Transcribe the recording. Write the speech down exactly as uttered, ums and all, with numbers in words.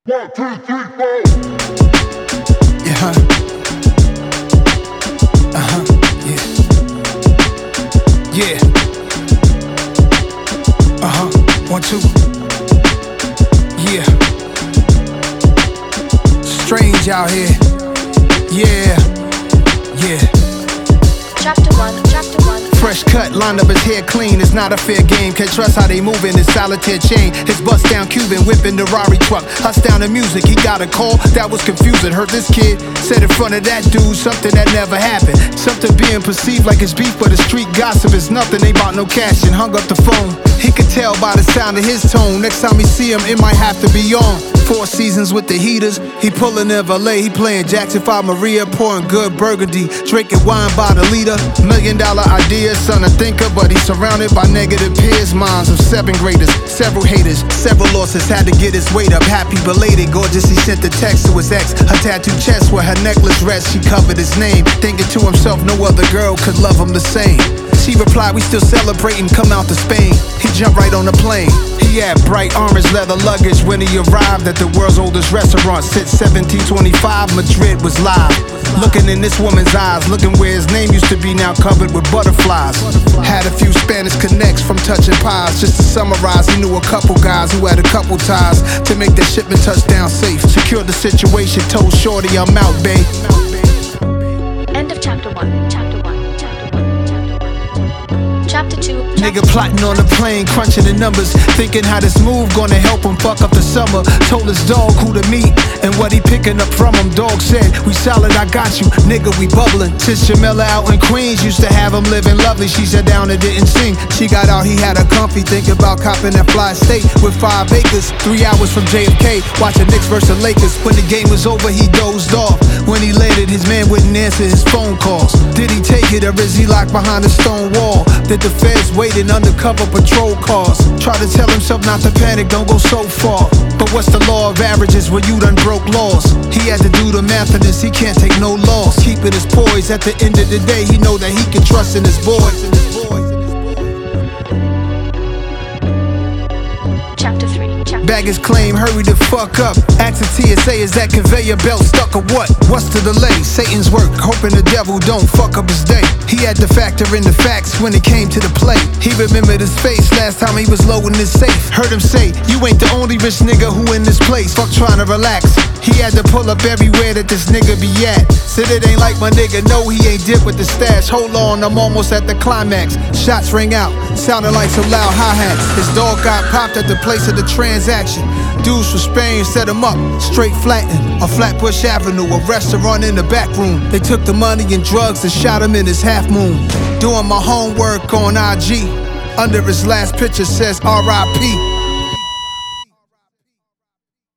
One, two, three, four. Yeah, huh? Uh-huh, yeah. Yeah. Uh-huh, one, two. Yeah. Strange out here. Yeah. Yeah. Chapter one, chapter one. Fresh cut, lined up his hair clean. It's not a fair game. Can't trust how they moving. His solitaire chain. His bust down Cuban whipping the Rari truck. Us down the music. He got a call that was confusing. Heard this kid said in front of that dude something that never happened. Something being perceived like it's beef, but the street gossip is nothing. They bought no cash and hung up the phone. He could tell by the sound of his tone. Next time we see him, it might have to be on. Four seasons with the heaters. He pulling in valet. He playing Jackson five Maria, pouring good burgundy, drinking wine by the liter. Million dollar ideas, son a thinker, but he's surrounded by negative peers. Minds of seven graders, several haters, several losses. Had to get his weight up. Happy belated, gorgeous. He sent the text to his ex. Her tattooed chest where her necklace rests. She covered his name, thinking to himself, no other girl could love him the same. She replied, we still celebrating, come out to Spain. He jumped right on the plane. He had bright orange leather luggage when he arrived at the world's oldest restaurant since seventeen twenty-five. Madrid was live. Looking in this woman's eyes, looking where his name used to be, now covered with butterflies. Had a few Spanish connects from touching pies. Just to summarize, he knew a couple guys who had a couple ties to make the shipment touchdown safe. Secured the situation, told Shorty I'm out, babe. End of chapter one, chapter one, chapter one, chapter one. Chapter two. Nigga plotting on the plane, crunching the numbers, thinking how this move gonna help him fuck up the summer. Told his dog who to meet and what he picking up from him. Dog said, we solid, I got you, nigga, we bubbling. Since Jamila out in Queens used to have him living lovely. She sat down and didn't sing. She got out, he had her comfy, thinking about copping that fly estate with five acres. Three hours from J F K, watching Knicks versus Lakers. When the game was over, he dozed off. When he landed, his man wouldn't answer his phone calls. Did he take it or is he locked behind a stone wall? Did the feds wait in undercover patrol cars? Try to tell himself not to panic, don't go so far. But what's the law of averages when you done broke laws? He had to do the math of this, he can't take no loss. Keeping his poise, at the end of the day, he know that he can trust in his boys. Chapter three. Chapter Bag his claim, hurry the fuck up. Ask the T S A, is that conveyor belt stuck or what? What's the delay? Satan's work, hoping the devil don't fuck up his day. He had to factor in the facts when it came to the play. He remembered his face last time he was low in his safe. Heard him say, you ain't the only rich nigga who in this place. Fuck trying to relax. He had to pull up everywhere that this nigga be at. Said it ain't like my nigga, no he ain't dip with the stash. Hold on, I'm almost at the climax. Shots ring out, sounding like some loud hi-hats. His dog got popped at the place of the transaction. Dudes from Spain set him up, straight flattened on Flatbush Avenue, a restaurant in the back room. They took the money and drugs and shot him in his half moon. Doing my homework on I G, under his last picture says R I P